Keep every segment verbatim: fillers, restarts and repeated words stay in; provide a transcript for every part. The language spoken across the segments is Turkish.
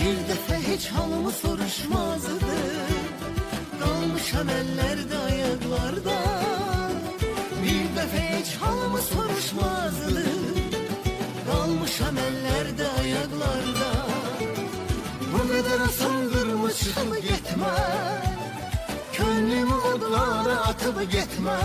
Bir defa hiç halımı soruşmazdı. Kalmışam ellerde ayaklarda. Bir defa hiç halımı soruşmazdı. Kalmışam ellerde ayaklarda. Bu kadar sandırmışım gitme. Könlümü odlara atıp gitme.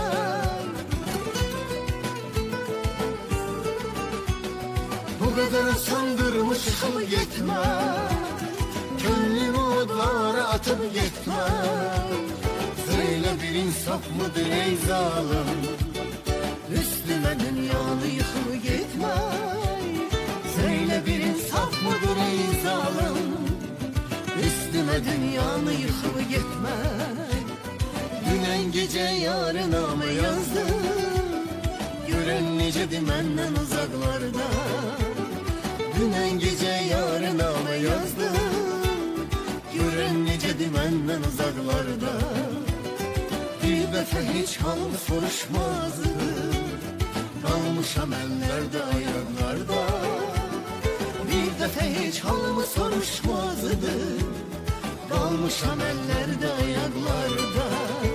Bu kadar sandırmışım gitme. Könlümü odlara atıp gitme. Söyle bir insaf mıdır ey zalim? Üstüme dünyanı yıkıp gitme. Söyle bir insaf mıdır ey zalim? Üstüme dünyanı yıkıp gitme. Dünen gece yarınama yazdım. Gören necedi menden uzaklarda. Dünen gece yarınama yazdım. Gören necedi menden uzaklarda. Bir defa hiç hal soruşmazdı. Kalmışam ellerde ayaklarda. Bir defa hiç halımı soruşmazdı. Kalmışam ellerde ayaklarda.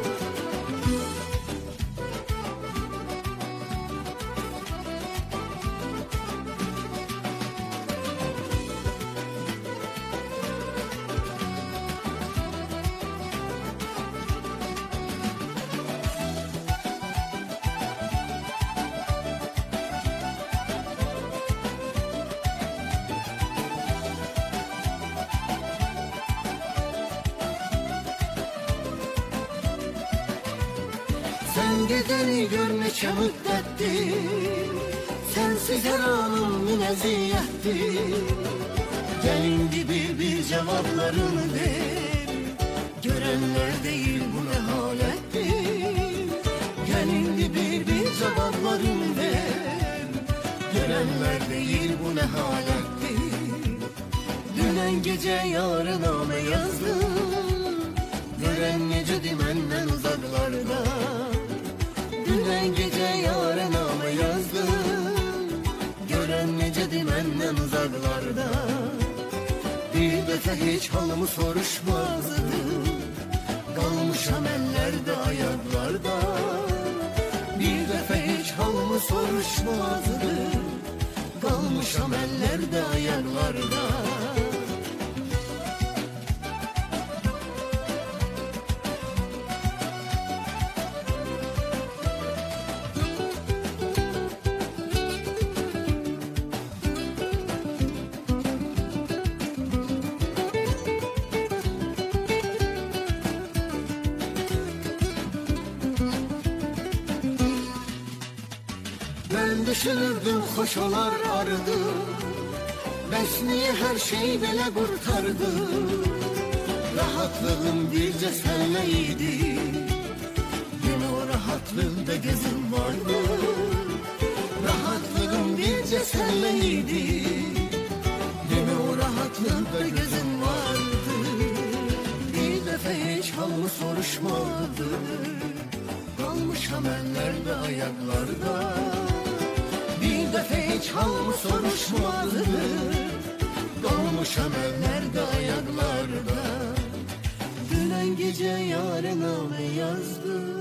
Sen gideni görmekə müddətdir. Sensiz her anım münezziyettir. Gelin gibi bir cevaplarını ver. Görenler değil bu ne halettir. Gelin gibi bir cevaplarını ver. Görenler değil bu ne halettir. Dünen gece yarınama yazdım. Gören necedi menden uzaklarda. Dünen gece yarınama yazdım. Gören necedi menden uzaklarda. Bir defa hiç halımı soruşmazdı. Kalmışam ellerde ayaklarda. Bir defa hiç halımı soruşmazdı. Kalmışam ellerde ayaklarda. Ben düşünürdüm hoş olar ardı. Bəs niye her şey belə kurtardı? Rahatlığım bircə sənlə idi. Yine o rahatlıqda gözüm vardı. Rahatlığım bircə sənlə idi. Yine o rahatlıqda gözüm vardı. Bir defa hiç halımı soruşmadı. Kalmışam ellerde ayaklarda. Bir defa hiç halımı soruşmadı. Kalmışam ellerde ayaklarda. Dünen gece yarınama yazdım.